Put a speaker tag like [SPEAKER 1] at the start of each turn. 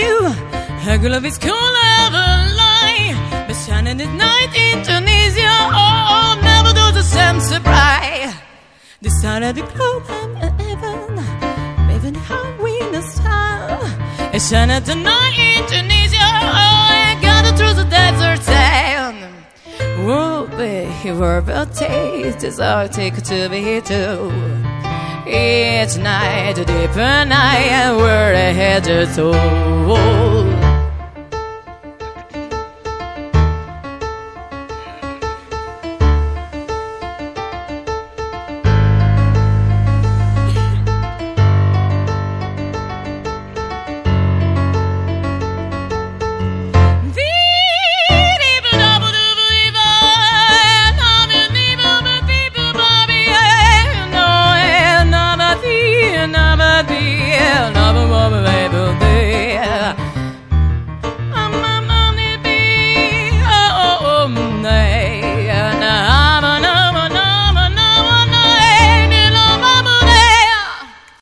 [SPEAKER 1] you. Her love is cool of a lie. But shining at night in Tunisia. Oh, never do the same surprise. The side of the globe and heaven, even how we the star. It's shining at the night in Tunisia. Oh, I got it through the desert sand. Oh, baby, we're a taste is all take to be too. Each night, a deeper night, and we're headed to.